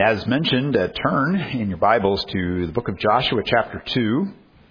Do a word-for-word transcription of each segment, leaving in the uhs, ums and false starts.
as mentioned, uh, turn in your Bibles to the book of Joshua chapter two.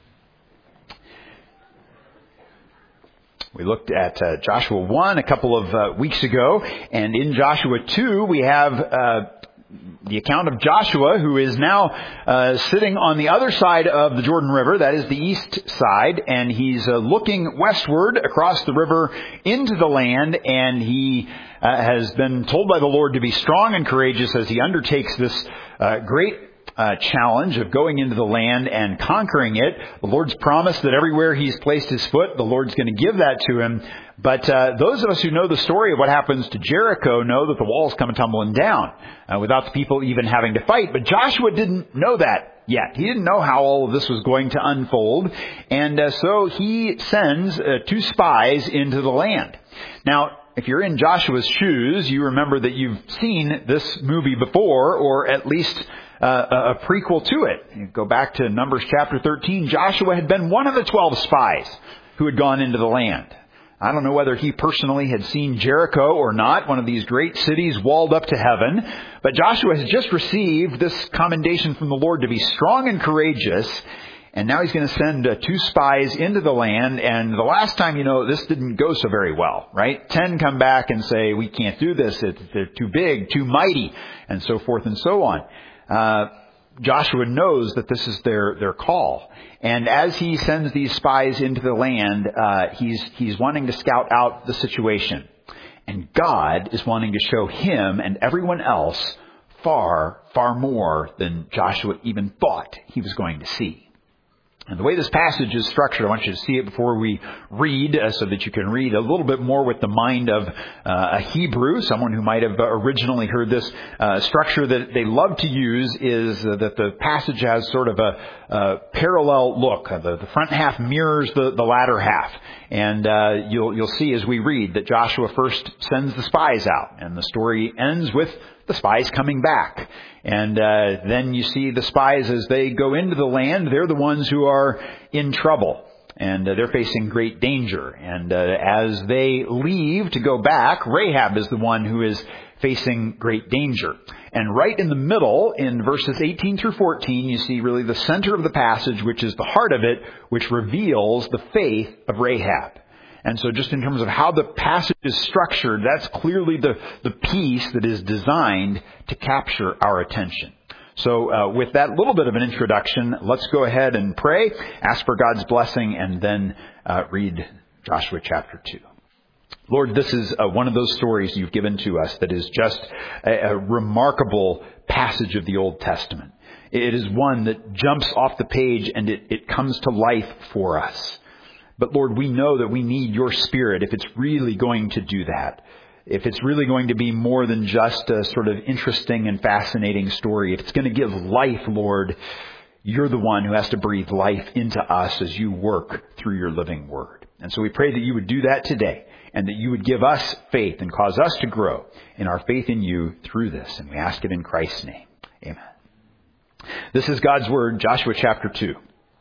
We looked at uh, Joshua one a couple of uh, weeks ago, and in Joshua two we have uh, the account of Joshua, who is now uh, sitting on the other side of the Jordan River, that is the east side, and he's uh, looking westward across the river into the land, and he uh, has been told by the Lord to be strong and courageous as he undertakes this uh, great Uh, challenge of going into the land and conquering it. The Lord's promised that everywhere He's placed His foot, the Lord's going to give that to him. But uh, those of us who know the story of what happens to Jericho know that the walls come tumbling down uh, without the people even having to fight. But Joshua didn't know that yet. He didn't know how all of this was going to unfold. And uh, so he sends uh, two spies into the land. Now, if you're in Joshua's shoes, you remember that you've seen this movie before, or at least Uh, a prequel to it. You go back to Numbers chapter thirteen. Joshua had been one of the twelve spies who had gone into the land. I don't know whether he personally had seen Jericho or not, one of these great cities walled up to heaven. But Joshua has just received this commendation from the Lord to be strong and courageous. And now he's going to send uh, two spies into the land. And the last time, you know, this didn't go so very well, right? Ten come back and say, we can't do this. It's, they're too big, too mighty, and so forth and so on. Uh, Joshua knows that this is their, their call. And as he sends these spies into the land, uh, he's, he's wanting to scout out the situation. And God is wanting to show him and everyone else far, far more than Joshua even thought he was going to see. And the way this passage is structured, I want you to see it before we read, uh, so that you can read a little bit more with the mind of uh, a Hebrew, someone who might have originally heard this uh, structure that they love to use is uh, that the passage has sort of a, a parallel look. Uh, the, the front half mirrors the, the latter half. And uh, you'll, you'll see as we read that Joshua first sends the spies out, and the story ends with the spies coming back. And uh, then you see the spies as they go into the land, they're the ones who are in trouble. And uh, they're facing great danger. And uh, as they leave to go back, Rahab is the one who is facing great danger. And right in the middle, in verses eighteen through fourteen, you see really the center of the passage, which is the heart of it, which reveals the faith of Rahab. And so just in terms of how the passage is structured, that's clearly the, the piece that is designed to capture our attention. So uh, with that little bit of an introduction, let's go ahead and pray, ask for God's blessing, and then uh, read Joshua chapter two. Lord, this is uh, one of those stories you've given to us that is just a, a remarkable passage of the Old Testament. It is one that jumps off the page and it, it comes to life for us. But Lord, we know that we need your Spirit if it's really going to do that. If it's really going to be more than just a sort of interesting and fascinating story. If it's going to give life, Lord, you're the one who has to breathe life into us as you work through your living word. And so we pray that you would do that today, and that you would give us faith and cause us to grow in our faith in you through this. And we ask it in Christ's name. Amen. This is God's word, Joshua chapter two.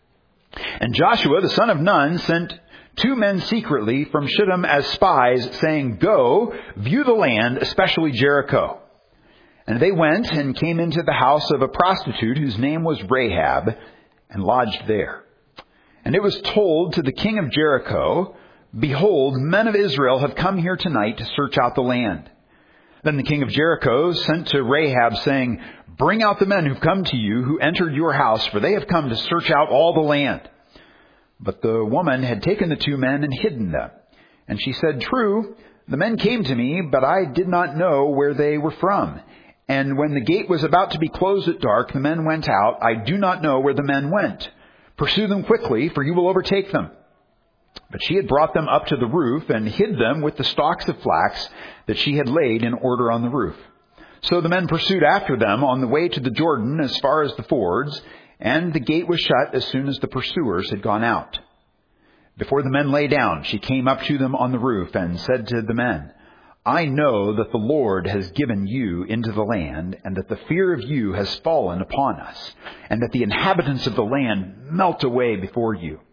And Joshua, the son of Nun, sent two men secretly from Shittim as spies, saying, "Go, view the land, especially Jericho." And they went and came into the house of a prostitute whose name was Rahab, and lodged there. And it was told to the king of Jericho, "Behold, men of Israel have come here tonight to search out the land." Then the king of Jericho sent to Rahab, saying, "Bring out the men who've come to you, who entered your house, for they have come to search out all the land." But the woman had taken the two men and hidden them. And she said, "True, the men came to me, but I did not know where they were from. And when the gate was about to be closed at dark, the men went out. I do not know where the men went. Pursue them quickly, for you will overtake them." But she had brought them up to the roof and hid them with the stalks of flax that she had laid in order on the roof. So the men pursued after them on the way to the Jordan as far as the fords, and the gate was shut as soon as the pursuers had gone out. Before the men lay down, she came up to them on the roof and said to the men, "I know that the Lord has given you into the land, and that the fear of you has fallen upon us, and that the inhabitants of the land melt away before you.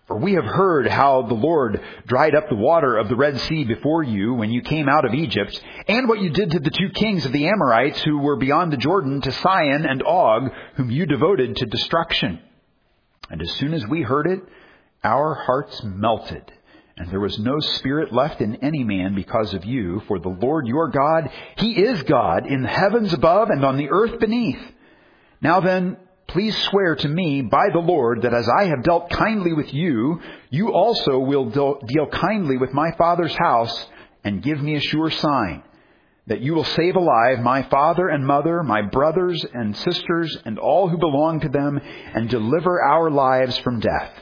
For we have heard how the Lord dried up the water of the Red Sea before you when you came out of Egypt, and what you did to the two kings of the Amorites who were beyond the Jordan, to Sihon and Og, whom you devoted to destruction. And as soon as we heard it, our hearts melted, and there was no spirit left in any man because of you. For the Lord your God, He is God in the heavens above and on the earth beneath. Now then, please swear to me by the Lord that as I have dealt kindly with you, you also will deal kindly with my father's house, and give me a sure sign that you will save alive my father and mother, my brothers and sisters, and all who belong to them, and deliver our lives from death.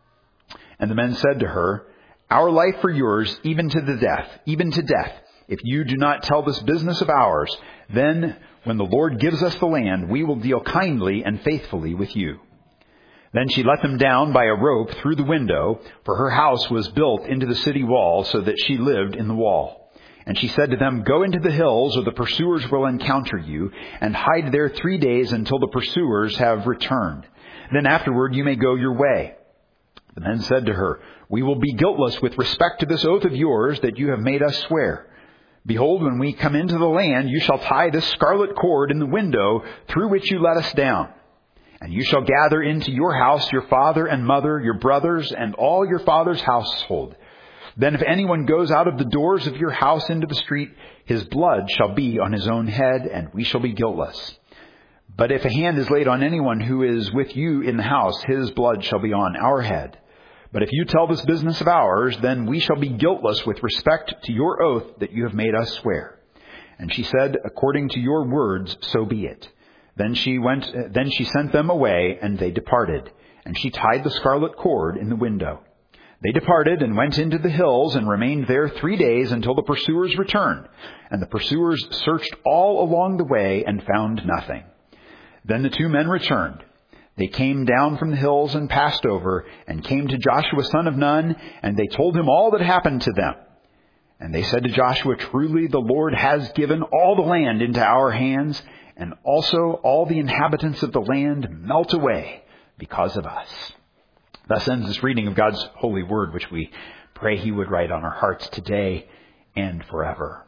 And the men said to her, Our life for yours, even to the death, even to death. If you do not tell this business of ours, then when the Lord gives us the land, we will deal kindly and faithfully with you. Then she let them down by a rope through the window, for her house was built into the city wall, so that she lived in the wall. And she said to them, Go into the hills, or the pursuers will encounter you, and hide there three days until the pursuers have returned. Then afterward you may go your way. The men said to her, We will be guiltless with respect to this oath of yours that you have made us swear. Behold, when we come into the land, you shall tie this scarlet cord in the window through which you let us down. And you shall gather into your house your father and mother, your brothers, and all your father's household. Then if anyone goes out of the doors of your house into the street, his blood shall be on his own head, and we shall be guiltless. But if a hand is laid on anyone who is with you in the house, his blood shall be on our head. But if you tell this business of ours, then we shall be guiltless with respect to your oath that you have made us swear. And she said, According to your words, so be it. Then she went, then she sent them away, and they departed. And she tied the scarlet cord in the window. They departed and went into the hills and remained there three days until the pursuers returned. And the pursuers searched all along the way and found nothing. Then the two men returned. They came down from the hills and passed over, and came to Joshua son of Nun, and they told him all that happened to them. And they said to Joshua, Truly the Lord has given all the land into our hands, and also all the inhabitants of the land melt away because of us. Thus ends this reading of God's holy word, which we pray He would write on our hearts today and forever.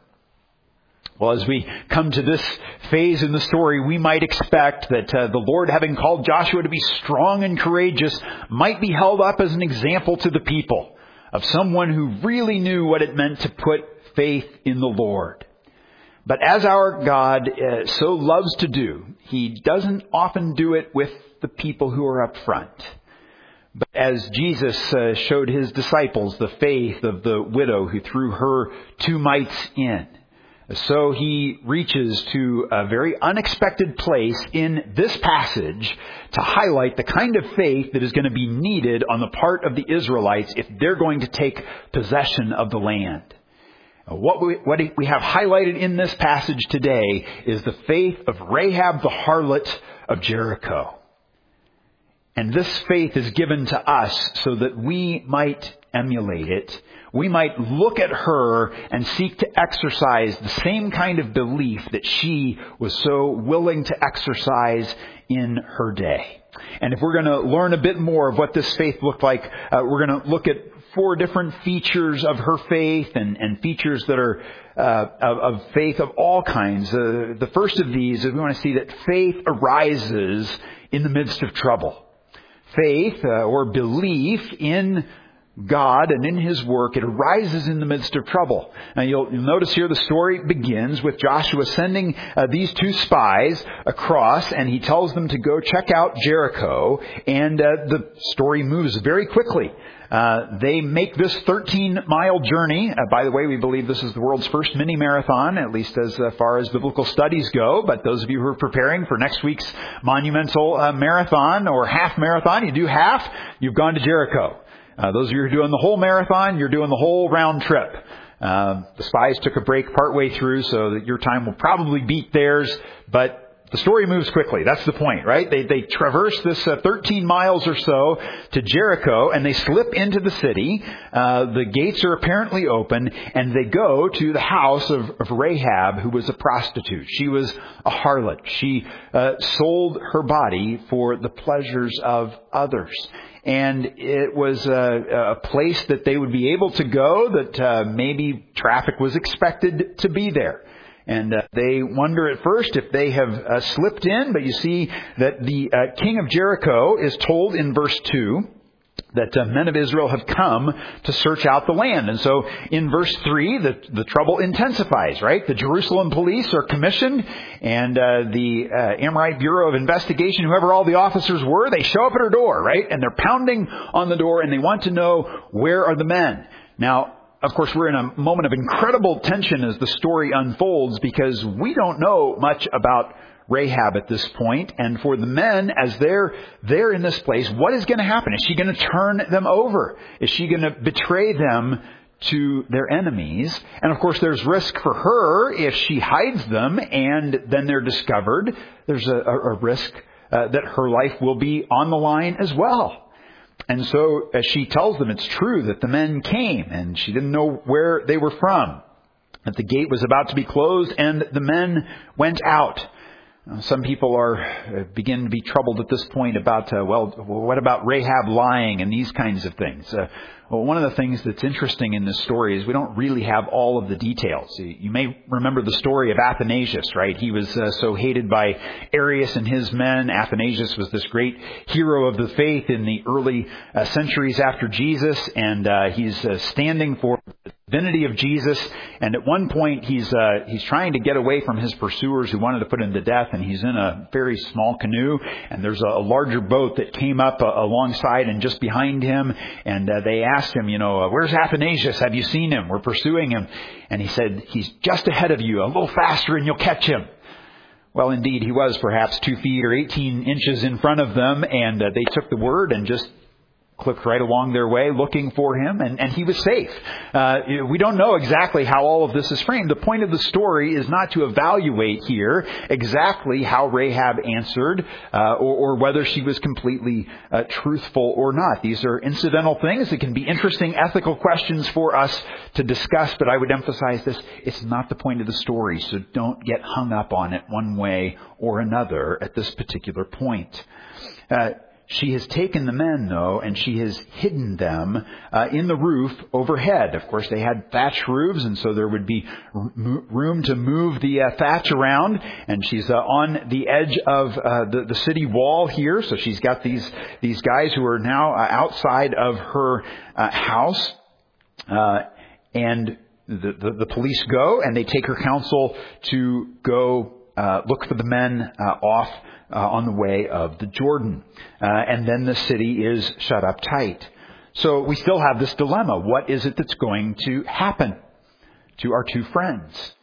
Well, as we come to this phase in the story, we might expect that uh, the Lord, having called Joshua to be strong and courageous, might be held up as an example to the people of someone who really knew what it meant to put faith in the Lord. But as our God uh, so loves to do, He doesn't often do it with the people who are up front. But as Jesus uh, showed His disciples the faith of the widow who threw her two mites in, so He reaches to a very unexpected place in this passage to highlight the kind of faith that is going to be needed on the part of the Israelites if they're going to take possession of the land. What we, what we have highlighted in this passage today is the faith of Rahab the harlot of Jericho. And this faith is given to us so that we might emulate it. We might look at her and seek to exercise the same kind of belief that she was so willing to exercise in her day. And if we're going to learn a bit more of what this faith looked like, uh, we're going to look at four different features of her faith and, and features that are uh, of, of faith of all kinds. Uh, the first of these is we want to see that faith arises in the midst of trouble. Faith uh, or belief in God and in His work, it arises in the midst of trouble. Now you'll, you'll notice here the story begins with Joshua sending uh, these two spies across, and he tells them to go check out Jericho, and uh, the story moves very quickly. Uh, they make this thirteen mile journey. Uh, by the way, we believe this is the world's first mini marathon, at least as uh, far as biblical studies go. But those of you who are preparing for next week's monumental uh, marathon or half marathon, you do half, you've gone to Jericho. Uh, those of you who are doing the whole marathon, you're doing the whole round trip. Uh, the spies took a break partway through, so that your time will probably beat theirs, but The story moves quickly. That's the point, right? They they traverse this uh, thirteen miles or so to Jericho, and they slip into the city. Uh, the gates are apparently open, and they go to the house of, of Rahab, who was a prostitute. She was a harlot. She uh, sold her body for the pleasures of others. And it was a, a place that they would be able to go, that uh, maybe traffic was expected to be there. And uh, they wonder at first if they have uh, slipped in, but you see that the uh, king of Jericho is told in verse two that uh, men of Israel have come to search out the land. And so in verse three, the, the trouble intensifies, right? The Jerusalem police are commissioned, and uh, the uh, Amorite Bureau of Investigation, whoever all the officers were, they show up at her door, right? And they're pounding on the door, and they want to know, where are the men? Now, of course, we're in a moment of incredible tension as the story unfolds, because we don't know much about Rahab at this point. And for the men, as they're there in this place, what is going to happen? Is she going to turn them over? Is she going to betray them to their enemies? And of course, there's risk for her if she hides them and then they're discovered. There's a, a, a risk uh, that her life will be on the line as well. And so as she tells them, it's true that the men came, and she didn't know where they were from, that the gate was about to be closed, and the men went out. Uh, some people are uh, begin to be troubled at this point about, uh, well, what about Rahab lying and these kinds of things? Uh, well, one of the things that's interesting in this story is we don't really have all of the details. You may remember the story of Athanasius, right? He was uh, so hated by Arius and his men. Athanasius was this great hero of the faith in the early uh, centuries after Jesus, and uh, he's uh, standing for the divinity of Jesus. And at one point, he's uh, he's trying to get away from his pursuers who wanted to put him to death, and he's in a very small canoe, and there's a, a larger boat that came up uh, alongside and just behind him, and uh, they asked him, you know, where's Athanasius? Have you seen him? We're pursuing him. And he said, he's just ahead of you, a little faster and you'll catch him. Well, indeed, he was perhaps two feet or eighteen inches in front of them, and uh, they took the word and just clipped right along their way looking for him, and, and he was safe. Uh, we don't know exactly how all of this is framed. The point of the story is not to evaluate here exactly how Rahab answered uh, or, or whether she was completely uh, truthful or not. These are incidental things. It can be interesting ethical questions for us to discuss, but I would emphasize this. It's not the point of the story, so don't get hung up on it one way or another at this particular point. Uh, She has taken the men, though, and she has hidden them uh, in the roof overhead. Of course, they had thatch roofs, and so there would be r- room to move the uh, thatch around. And she's uh, on the edge of uh, the, the city wall here. So she's got these these guys who are now uh, outside of her uh, house. Uh, and the, the, the police go, and they take her counsel to go uh, look for the men uh, off Uh, on the way of the Jordan. Uh, and then the city is shut up tight. So we still have this dilemma. What is it that's going to happen to our two friends?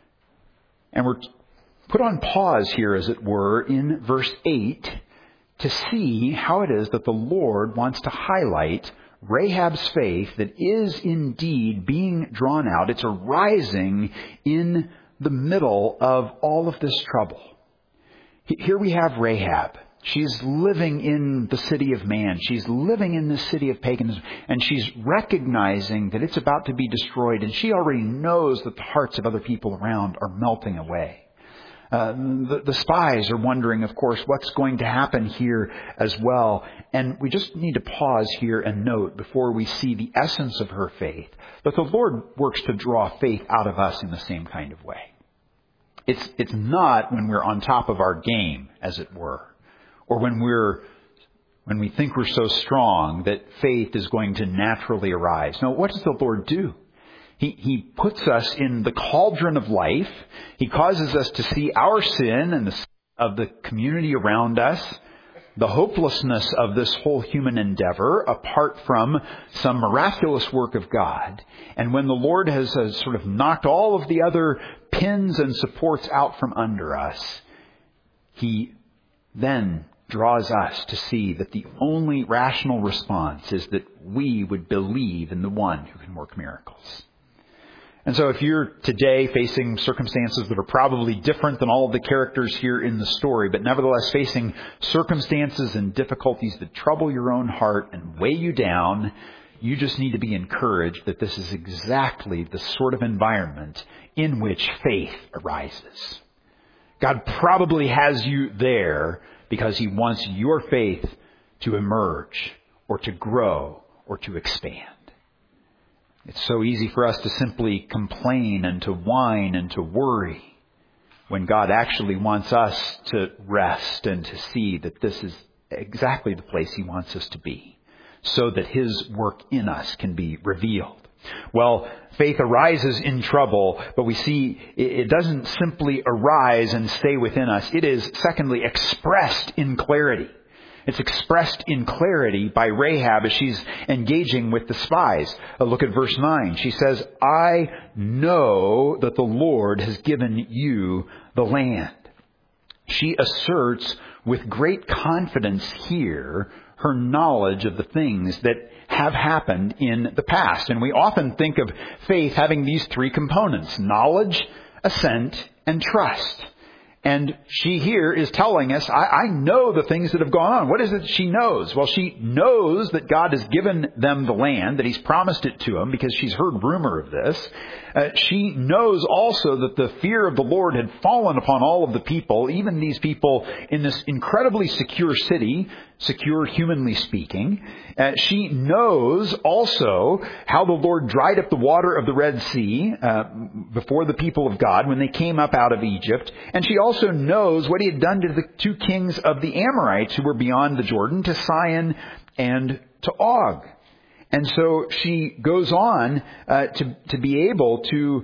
And we're put on pause here, as it were, in verse eight to see how it is that the Lord wants to highlight Rahab's faith that is indeed being drawn out. It's arising in the middle of all of this trouble. Here we have Rahab. She's living in the city of man. She's living in the city of pagans. And she's recognizing that it's about to be destroyed. And she already knows that the hearts of other people around are melting away. Uh, the, the spies are wondering, of course, what's going to happen here as well. And we just need to pause here and note, before we see the essence of her faith, that the Lord works to draw faith out of us in the same kind of way. It's it's not when we're on top of our game, as it were, or when we're when we think we're so strong that faith is going to naturally arise. No, what does the Lord do? He he puts us in the cauldron of life. He causes us to see our sin and the sin of the community around us, the hopelessness of this whole human endeavor apart from some miraculous work of God. And when the Lord has uh, sort of knocked all of the other pins and supports out from under us, He then draws us to see that the only rational response is that we would believe in the one who can work miracles. And so if you're today facing circumstances that are probably different than all of the characters here in the story, but nevertheless facing circumstances and difficulties that trouble your own heart and weigh you down, you just need to be encouraged that this is exactly the sort of environment in which faith arises. God probably has you there because He wants your faith to emerge or to grow or to expand. It's so easy for us to simply complain and to whine and to worry when God actually wants us to rest and to see that this is exactly the place He wants us to be, so that His work in us can be revealed. Well, faith arises in trouble, but we see it doesn't simply arise and stay within us. It is, secondly, expressed in clarity. It's expressed in clarity by Rahab as she's engaging with the spies. Uh, look at verse nine. She says, I know that the Lord has given you the land. She asserts with great confidence here her knowledge of the things that have happened in the past. And we often think of faith having these three components: knowledge, assent, and trust. And she here is telling us, I, I know the things that have gone on. What is it she knows? Well, she knows that God has given them the land, that He's promised it to them because she's heard rumor of this. Uh, she knows also that the fear of the Lord had fallen upon all of the people, even these people in this incredibly secure city, secure humanly speaking. Uh, she knows also how the Lord dried up the water of the Red Sea uh, before the people of God when they came up out of Egypt. And she also knows what He had done to the two kings of the Amorites who were beyond the Jordan, to Sihon and to Og. And so she goes on uh, to, to be able to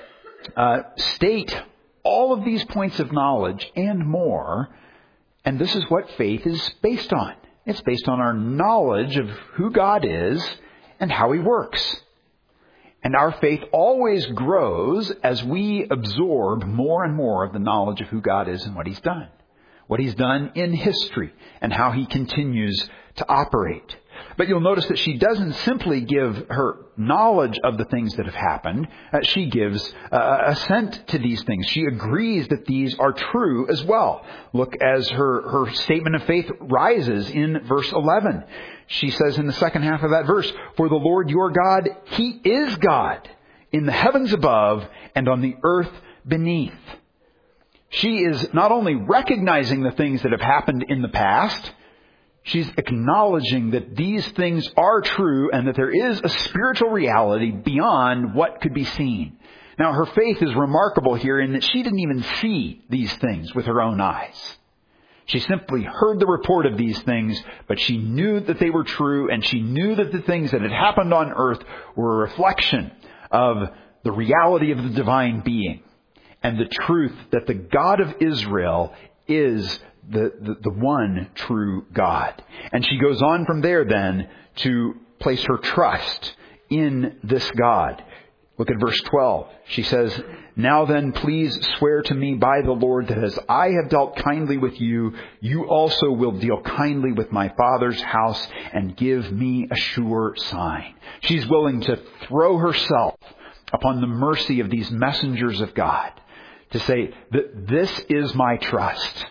uh, state all of these points of knowledge and more. And this is what faith is based on. It's based on our knowledge of who God is and how He works. And our faith always grows as we absorb more and more of the knowledge of who God is and what He's done. What He's done in history and how He continues to operate. But you'll notice that she doesn't simply give her knowledge of the things that have happened. Uh, she gives uh, assent to these things. She agrees that these are true as well. Look as her, her statement of faith rises in verse eleven. She says in the second half of that verse, for the Lord your God, He is God in the heavens above and on the earth beneath. She is not only recognizing the things that have happened in the past, she's acknowledging that these things are true and that there is a spiritual reality beyond what could be seen. Now, her faith is remarkable here in that she didn't even see these things with her own eyes. She simply heard the report of these things, but she knew that they were true, and she knew that the things that had happened on earth were a reflection of the reality of the divine being and the truth that the God of Israel is The, the, the one true God. And she goes on from there then to place her trust in this God. Look at verse twelve. She says, now then, please swear to me by the Lord that as I have dealt kindly with you, you also will deal kindly with my father's house and give me a sure sign. She's willing to throw herself upon the mercy of these messengers of God to say that this is my trust.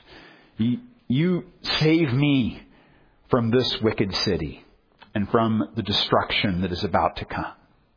You save me from this wicked city and from the destruction that is about to come.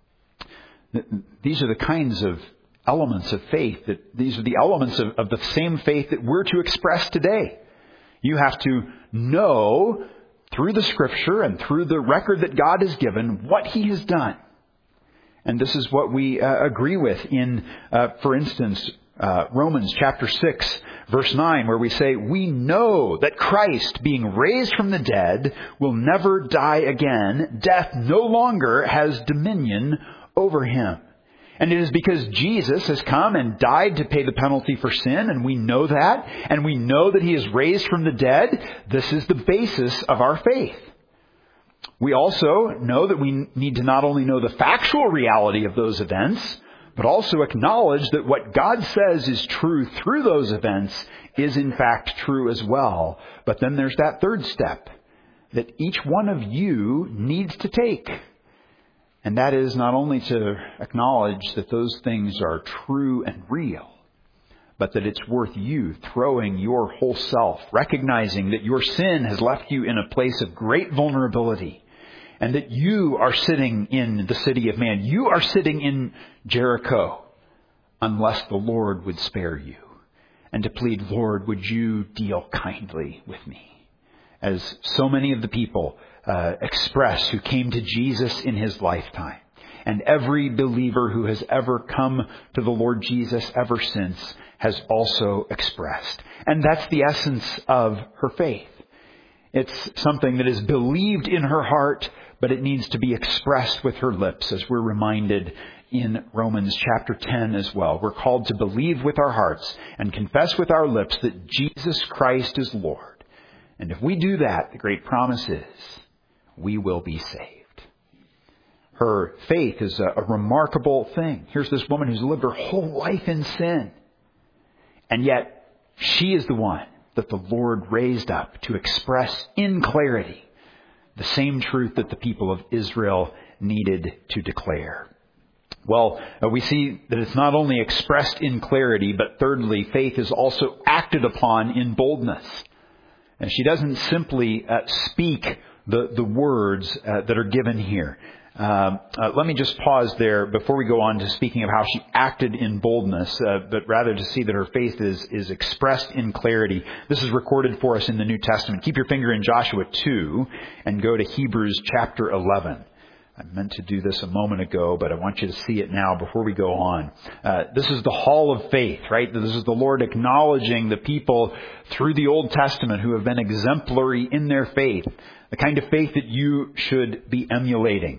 These are the kinds of elements of faith, that these are the elements of, of the same faith that we're to express today. You have to know through the Scripture and through the record that God has given what He has done. And this is what we uh, agree with in, uh, for instance, uh, Romans chapter six, verse nine, where we say, we know that Christ, being raised from the dead, will never die again. Death no longer has dominion over Him. And it is because Jesus has come and died to pay the penalty for sin, and we know that, and we know that He is raised from the dead. This is the basis of our faith. We also know that we need to not only know the factual reality of those events, but also acknowledge that what God says is true through those events is in fact true as well. But then there's that third step that each one of you needs to take. And that is not only to acknowledge that those things are true and real, but that it's worth you throwing your whole self, recognizing that your sin has left you in a place of great vulnerability, and that you are sitting in the city of man. You are sitting in Jericho, unless the Lord would spare you. And to plead, Lord, would you deal kindly with me? As so many of the people uh, express who came to Jesus in his lifetime. And every believer who has ever come to the Lord Jesus ever since has also expressed. And that's the essence of her faith. It's something that is believed in her heart, but it needs to be expressed with her lips, as we're reminded in Romans chapter ten as well. We're called to believe with our hearts and confess with our lips that Jesus Christ is Lord. And if we do that, the great promise is we will be saved. Her faith is a, a remarkable thing. Here's this woman who's lived her whole life in sin. And yet, she is the one that the Lord raised up to express in clarity the same truth that the people of Israel needed to declare. Well, uh, we see that it's not only expressed in clarity, but thirdly, faith is also acted upon in boldness. And she doesn't simply uh, speak the, the words uh, that are given here. Um, uh, let me just pause there before we go on to speaking of how she acted in boldness, uh, but rather to see that her faith is, is expressed in clarity. This is recorded for us in the New Testament. Keep your finger in Joshua two and go to Hebrews chapter eleven. I meant to do this a moment ago, but I want you to see it now before we go on. Uh, this is the hall of faith, right? This is the Lord acknowledging the people through the Old Testament who have been exemplary in their faith, the kind of faith that you should be emulating.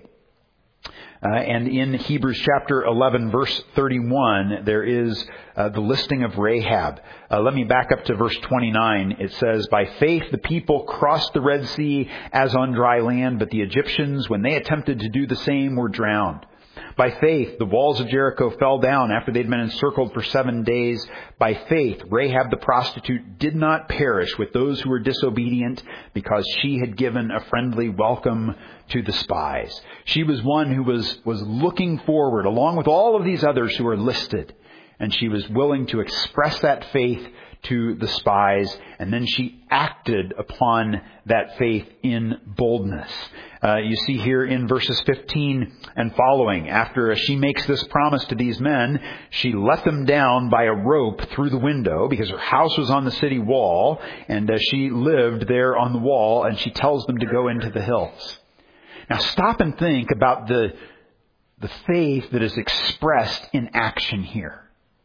Uh, and in Hebrews chapter eleven, verse thirty-one, there is uh, the listing of Rahab. Uh, let me back up to verse twenty-nine. It says, "By faith the people crossed the Red Sea as on dry land, but the Egyptians, when they attempted to do the same, were drowned. By faith, the walls of Jericho fell down after they'd been encircled for seven days. By faith, Rahab the prostitute did not perish with those who were disobedient, because she had given a friendly welcome to the spies." She was one who was, was looking forward, along with all of these others who are listed. And she was willing to express that faith to the spies, and then she acted upon that faith in boldness. Uh, you see here in verses fifteen and following, after she makes this promise to these men, she let them down by a rope through the window, because her house was on the city wall, and uh, she lived there on the wall, and she tells them to go into the hills. Now stop and think about the, the faith that is expressed in action here.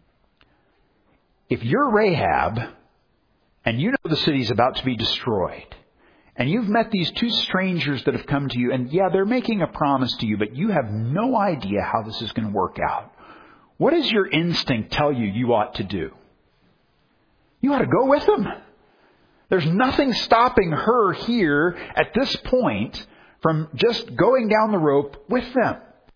If you're Rahab, and you know the city's about to be destroyed, and you've met these two strangers that have come to you, and yeah, they're making a promise to you, but you have no idea how this is going to work out, what does your instinct tell you you ought to do? You ought to go with them. There's nothing stopping her here at this point from just going down the rope with them.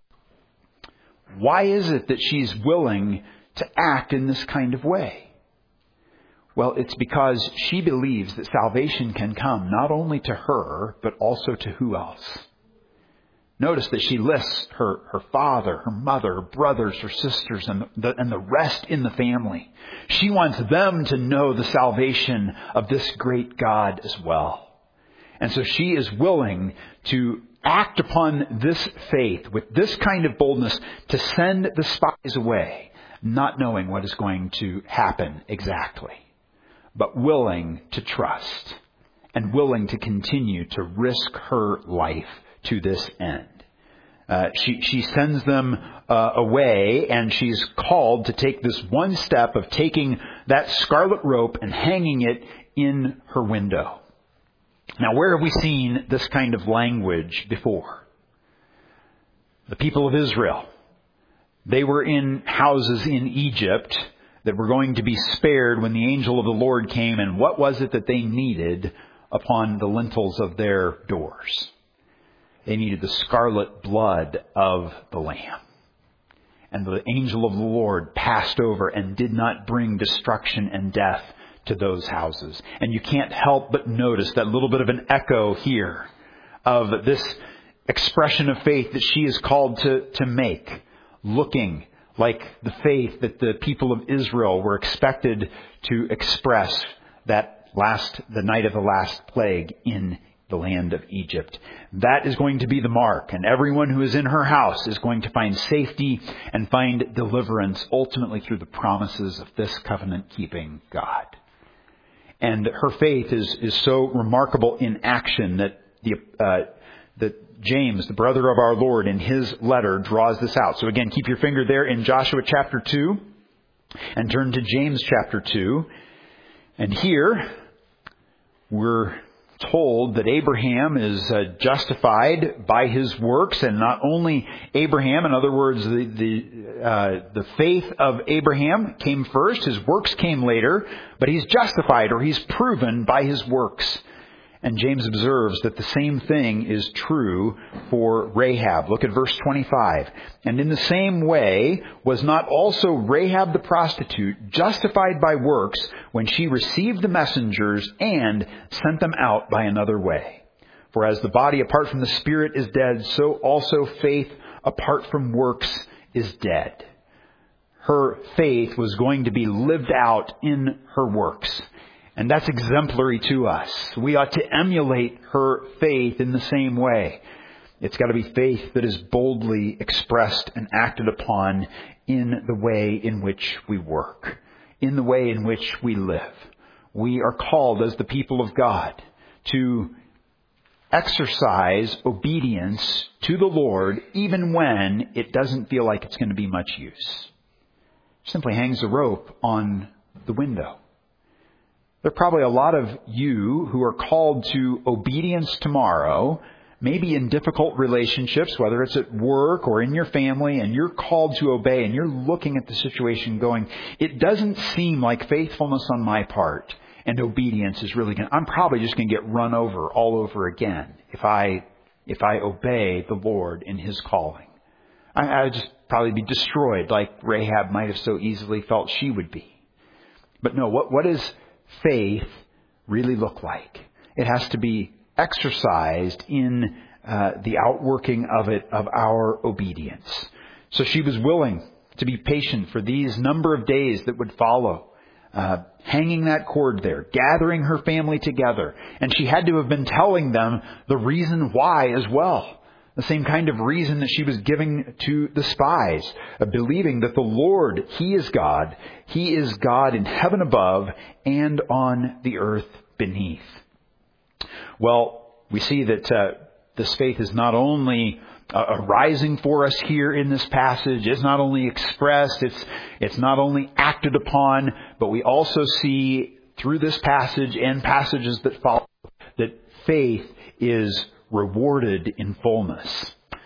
Why is it that she's willing to act in this kind of way? Well, it's because she believes that salvation can come not only to her, but also to who else? Notice that she lists her, her father, her mother, her brothers, her sisters, and the, and the rest in the family. She wants them to know the salvation of this great God as well. And so she is willing to act upon this faith with this kind of boldness to send the spies away, not knowing what is going to happen exactly, but willing to trust and willing to continue to risk her life to this end. Uh, she, she sends them uh, away, and she's called to take this one step of taking that scarlet rope and hanging it in her window. Now, where have we seen this kind of language before? The people of Israel. They were in houses in Egypt that were going to be spared when the angel of the Lord came. And what was it that they needed upon the lintels of their doors? They needed the scarlet blood of the Lamb. And the angel of the Lord passed over and did not bring destruction and death to those houses. And you can't help but notice that little bit of an echo here of this expression of faith that she is called to, to make, looking like the faith that the people of Israel were expected to express that last, the night of the last plague in the land of Egypt. That is going to be the mark, and everyone who is in her house is going to find safety and find deliverance ultimately through the promises of this covenant-keeping God. And her faith is, is so remarkable in action that the uh, that James, the brother of our Lord, in his letter draws this out. So again, keep your finger there in Joshua chapter two and turn to James chapter two. And here we're told that Abraham is uh, justified by his works, and not only Abraham, in other words, the the, uh, the faith of Abraham came first, his works came later, but he's justified, or he's proven by his works. And James observes that the same thing is true for Rahab. Look at verse twenty-five. And in the same way was not also Rahab the prostitute justified by works when she received the messengers and sent them out by another way? For as the body apart from the spirit is dead, so also faith apart from works is dead. Her faith was going to be lived out in her works. And that's exemplary to us. We ought to emulate her faith in the same way. It's got to be faith that is boldly expressed and acted upon in the way in which we work, in the way in which we live. We are called as the people of God to exercise obedience to the Lord even when it doesn't feel like it's going to be much use. Simply hangs a rope on the window. There are probably a lot of you who are called to obedience tomorrow, maybe in difficult relationships, whether it's at work or in your family, and you're called to obey, and you're looking at the situation going, it doesn't seem like faithfulness on my part and obedience is really going to, I'm probably just going to get run over all over again if I if I obey the Lord in His calling. I, I would just probably be destroyed like Rahab might have so easily felt she would be. But no, what what is faith really look like? It has to be exercised in uh, the outworking of it, of our obedience. So she was willing to be patient for these number of days that would follow, uh, hanging that cord there, gathering her family together. And she had to have been telling them the reason why as well. The same kind of reason that she was giving to the spies, uh, believing that the Lord, He is God. He is God in heaven above and on the earth beneath. Well, we see that uh, this faith is not only uh, arising for us here in this passage. It's not only expressed, it's, it's not only acted upon, but we also see through this passage and passages that follow that faith is rewarded in fullness.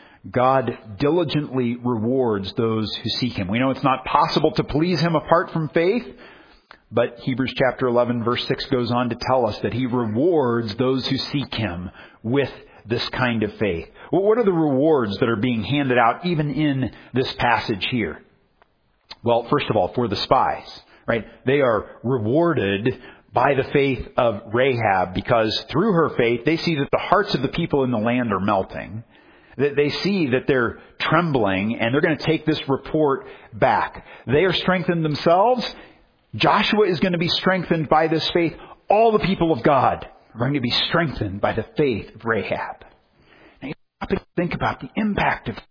God diligently rewards those who seek Him. We know it's not possible to please Him apart from faith, but Hebrews chapter eleven verse six goes on to tell us that He rewards those who seek Him with this kind of faith. Well, what are the rewards that are being handed out even in this passage here? Well, first of all, for the spies, right? They are rewarded by the faith of Rahab, because through her faith, they see that the hearts of the people in the land are melting. They see that they're trembling, and they're going to take this report back. They are strengthened themselves. Joshua is going to be strengthened by this faith. All the people of God are going to be strengthened by the faith of Rahab. Now, you have to think about the impact of.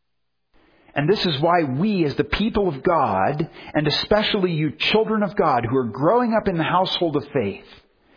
And this is why we, as the people of God, and especially you children of God who are growing up in the household of faith,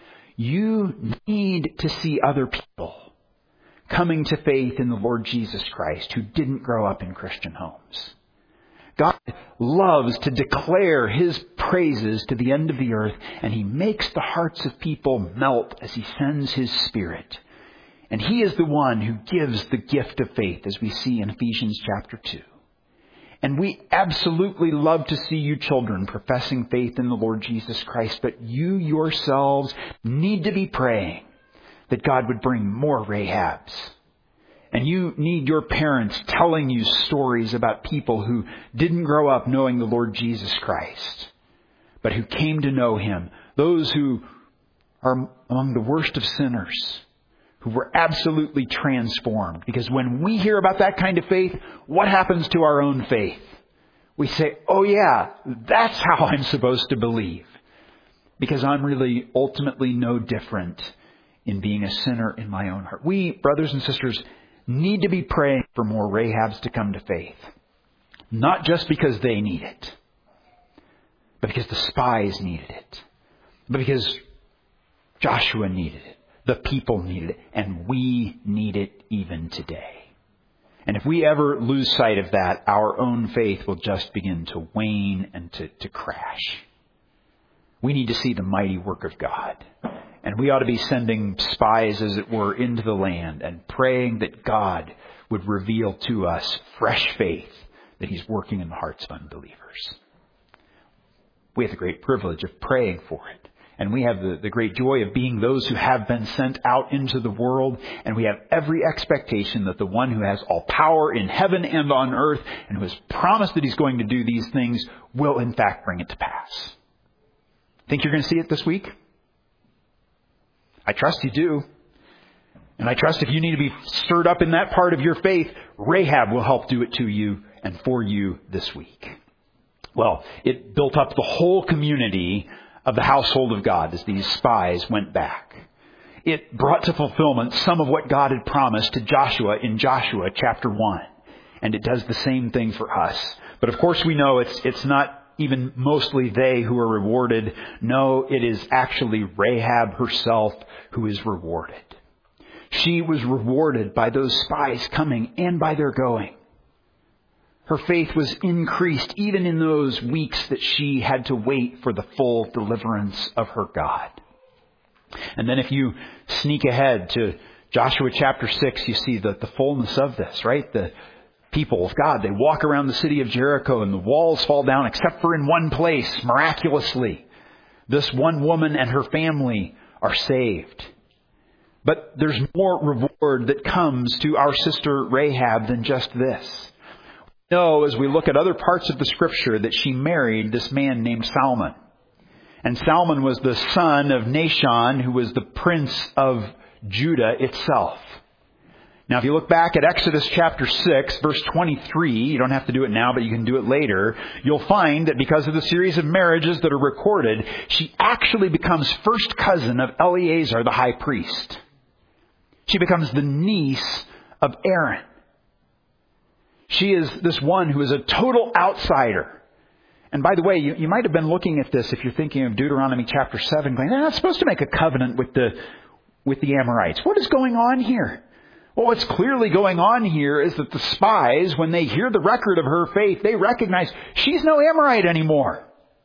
you need to see other people coming to faith in the Lord Jesus Christ who didn't grow up in Christian homes. God loves to declare His praises to the end of the earth, and He makes the hearts of people melt as He sends His Spirit. And He is the one who gives the gift of faith, as we see in Ephesians chapter two. And we absolutely love to see you children professing faith in the Lord Jesus Christ, but you yourselves need to be praying that God would bring more Rahabs. And you need your parents telling you stories about people who didn't grow up knowing the Lord Jesus Christ, but who came to know Him. Those who are among the worst of sinners, who were absolutely transformed. Because when we hear about that kind of faith, what happens to our own faith? We say, oh yeah, that's how I'm supposed to believe. Because I'm really ultimately no different in being a sinner in my own heart. We, brothers and sisters, need to be praying for more Rahabs to come to faith. Not just because they need it, but because the spies needed it. But because Joshua needed it. The people needed it. And we need it even today. And if we ever lose sight of that, our own faith will just begin to wane and to, to crash. We need to see the mighty work of God. And we ought to be sending spies, as it were, into the land and praying that God would reveal to us fresh faith that He's working in the hearts of unbelievers. We have the great privilege of praying for it. And we have the, the great joy of being those who have been sent out into the world. And we have every expectation that the one who has all power in heaven and on earth and who has promised that He's going to do these things will in fact bring it to pass. Think you're going to see it this week? I trust you do. And I trust if you need to be stirred up in that part of your faith, Rahab will help do it to you and for you this week. Well, it built up the whole community of the household of God as these spies went back. It brought to fulfillment some of what God had promised to Joshua in Joshua chapter one. And it does the same thing for us. But of course we know it's it's not even mostly they who are rewarded. No, it is actually Rahab herself who is rewarded. She was rewarded by those spies coming and by their going. Her faith was increased even in those weeks that she had to wait for the full deliverance of her God. And then if you sneak ahead to Joshua chapter six, you see the, the fullness of this, right? The people of God, they walk around the city of Jericho and the walls fall down except for in one place, miraculously. This one woman and her family are saved. But there's more reward that comes to our sister Rahab than just this. We know as we look at other parts of the Scripture that she married this man named Salmon. And Salmon was the son of Nahshon, who was the prince of Judah itself. Now, if you look back at Exodus chapter six, verse twenty-three, you don't have to do it now, but you can do it later, you'll find that because of the series of marriages that are recorded, she actually becomes first cousin of Eleazar, the high priest. She becomes the niece of Aaron. She is this one who is a total outsider. And by the way, you, you might have been looking at this if you're thinking of Deuteronomy chapter seven, going, they're not supposed to make a covenant with the with the Amorites. What is going on here? Well, what's clearly going on here is that the spies, when they hear the record of her faith, they recognize she's no Amorite anymore.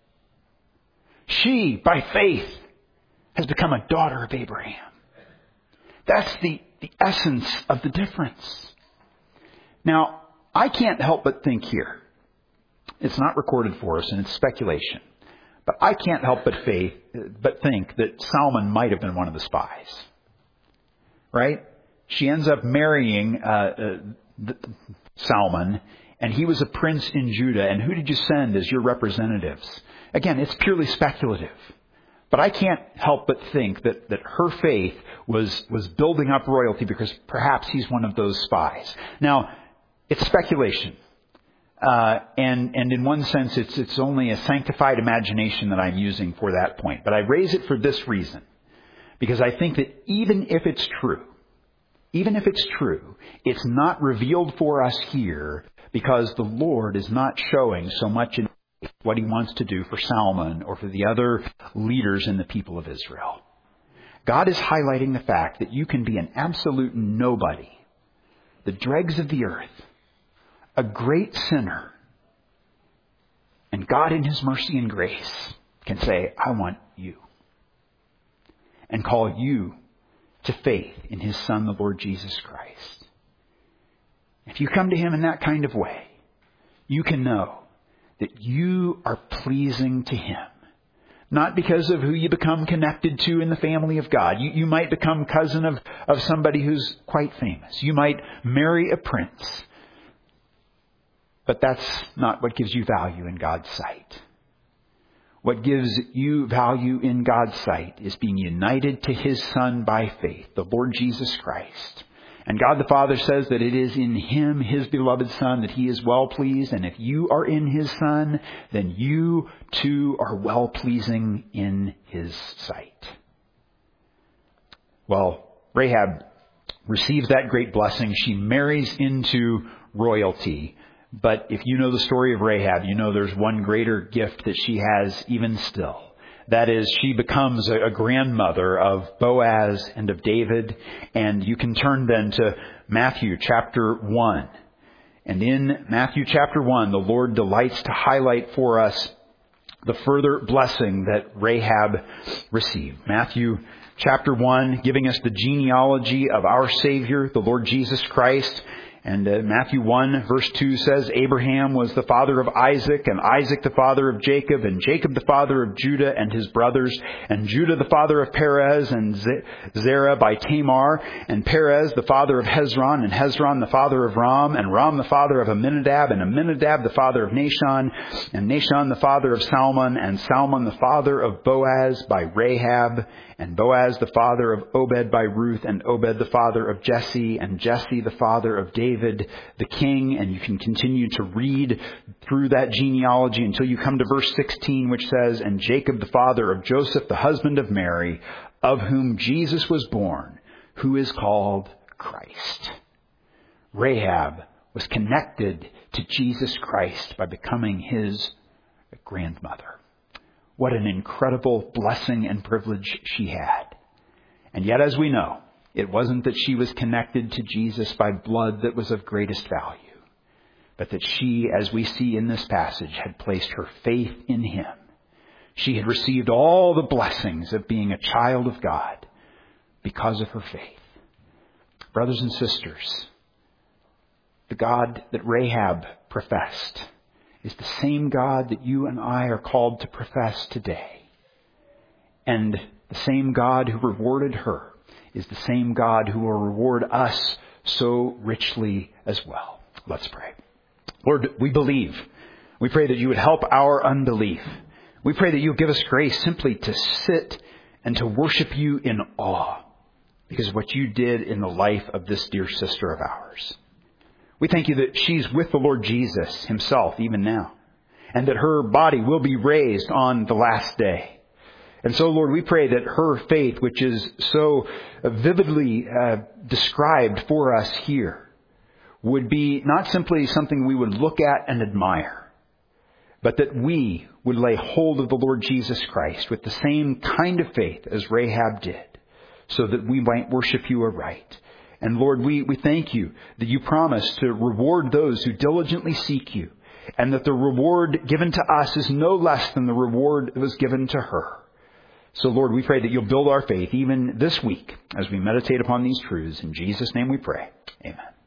She, by faith, has become a daughter of Abraham. That's the, the essence of the difference. Now, I can't help but think here. It's not recorded for us and it's speculation. But I can't help but faith, but think that Salmon might have been one of the spies. Right? She ends up marrying uh, uh, the, Salmon, and he was a prince in Judah. And who did you send as your representatives? Again, it's purely speculative. But I can't help but think that, that her faith was, was building up royalty because perhaps he's one of those spies. Now, it's speculation. Uh, and, and in one sense, it's, it's only a sanctified imagination that I'm using for that point. But I raise it for this reason. Because I think that even if it's true, even if it's true, it's not revealed for us here because the Lord is not showing so much in what He wants to do for Salmon or for the other leaders in the people of Israel. God is highlighting the fact that you can be an absolute nobody, the dregs of the earth, a great sinner, and God in His mercy and grace can say, I want you, and call you to faith in His Son, the Lord Jesus Christ. If you come to Him in that kind of way, you can know that you are pleasing to Him. Not because of who you become connected to in the family of God. You, you might become cousin of, of somebody who's quite famous. You might marry a prince. But that's not what gives you value in God's sight. What gives you value in God's sight is being united to His Son by faith, the Lord Jesus Christ. And God the Father says that it is in Him, His beloved Son, that He is well pleased. And if you are in His Son, then you too are well pleasing in His sight. Well, Rahab receives that great blessing. She marries into royalty. But if you know the story of Rahab, you know there's one greater gift that she has even still. That is, she becomes a, a grandmother of Boaz and of David. And you can turn then to Matthew chapter one. And in Matthew chapter one, the Lord delights to highlight for us the further blessing that Rahab received. Matthew chapter one, giving us the genealogy of our Savior, the Lord Jesus Christ. And uh, Matthew one verse two says, Abraham was the father of Isaac, and Isaac the father of Jacob, and Jacob the father of Judah and his brothers, and Judah the father of Perez, and Zerah by Tamar, and Perez the father of Hezron, and Hezron the father of Ram, and Ram the father of Amminadab, and Amminadab the father of Nahshon, and Nahshon the father of Salmon, and Salmon the father of Boaz by Rahab, and Boaz the father of Obed by Ruth, and Obed the father of Jesse, and Jesse the father of David the king. And you can continue to read through that genealogy until you come to verse sixteen, which says, and Jacob the father of Joseph, the husband of Mary, of whom Jesus was born, who is called Christ. Rahab was connected to Jesus Christ by becoming his grandmother. What an incredible blessing and privilege she had. And yet, as we know, it wasn't that she was connected to Jesus by blood that was of greatest value, but that she, as we see in this passage, had placed her faith in Him. She had received all the blessings of being a child of God because of her faith. Brothers and sisters, the God that Rahab professed is the same God that you and I are called to profess today. And the same God who rewarded her is the same God who will reward us so richly as well. Let's pray. Lord, we believe. We pray that you would help our unbelief. We pray that you would give us grace simply to sit and to worship you in awe because of what you did in the life of this dear sister of ours. We thank you that she's with the Lord Jesus Himself even now, and that her body will be raised on the last day. And so, Lord, we pray that her faith, which is so vividly uh, described for us here, would be not simply something we would look at and admire, but that we would lay hold of the Lord Jesus Christ with the same kind of faith as Rahab did, so that we might worship you aright. And Lord, we, we thank you that you promise to reward those who diligently seek you, and that the reward given to us is no less than the reward that was given to her. So Lord, we pray that you'll build our faith even this week as we meditate upon these truths. In Jesus' name we pray. Amen.